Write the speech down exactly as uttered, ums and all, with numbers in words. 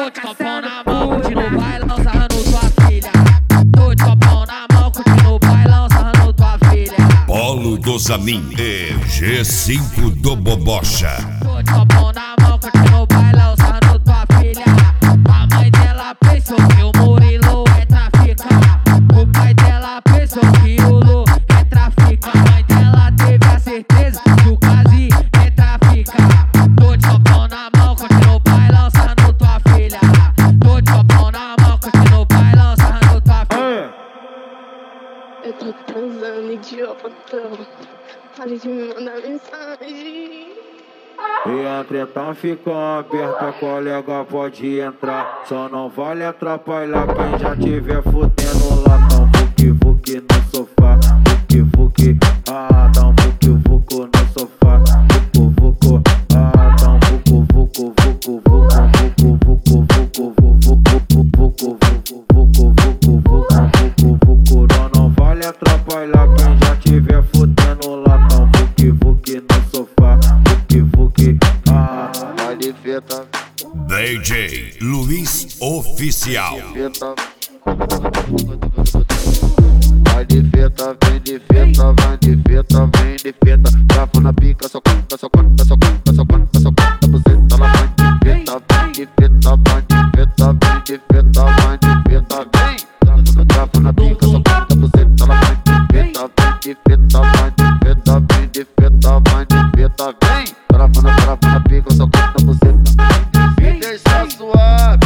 Tô de copão na mão, curtindo o bailão, sarrando tua filha. Tô de copão na mão, curtindo o bailão, sarrando tua filha. Polo do Zanin e G cinco do Bobocha. Tô de copão na mão, curtindo o bailão, sarrando tua filha. A mãe dela pensou que o Murilo é traficante. O pai dela pensou que o Lu é traficante. A mãe dela teve a certeza que o Kazi é traficante. Tô de copão na mão, curtindo o bailão, sarrando tua filha. Tô de copão na mão, curtindo o bailão, sarrando tua filha. Eu tô transando, idiota. Para de me mandar mensagem. E a treta ficou aberta, colega pode entrar. Só não vale atrapalhar quem já tiver fudendo lá. Tão vuki vuki no sofá, vuki vuki. Ah, tão vuki vuki no sofá, vuku vuku. Ah, tão vuku vuku vuku vuku vuku vuku vuku vuku vuku vuku vuku vuku vuku vuku. Não vale atrapalhar quem já tiver fudendo lá. Tão vuki vuki no sofá, vuki vuki. Ah, vai de feta. D J Luiz Oficial. Feta. Vai de feta, vem de feta, vai de feta, vem de feta. Trava na pica, só conta, só conta, só conta, só conta, só conta. Você tá lá, vai de feta, vai de feta, vai de feta, vem de feta, vai de feta, vem. Trava na pica, só conta, você tá lá, vai de feta, vem de feta, vai de feta, vem de feta, vai de feta, vem. Trava na, trava na pica, só conta, você tá. Me deixa suave.